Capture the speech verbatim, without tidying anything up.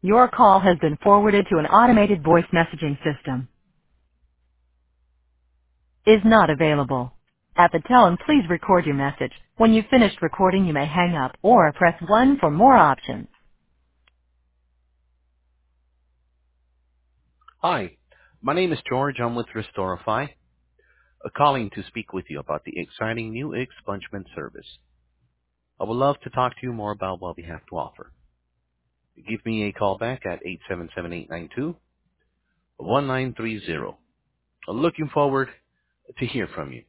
Your call has been forwarded to an automated voice messaging system. Is not available. At the tone, please record your message. When you've finished recording, you may hang up or press one for more options. Hi, my name is George. I'm with Restorify, uh, calling to speak with you about the exciting new expungement service. I would love to talk to you more about what we have to offer. Give me a call back at eight seven seven, eight nine two, one nine three zero. I'm looking forward to hear from you.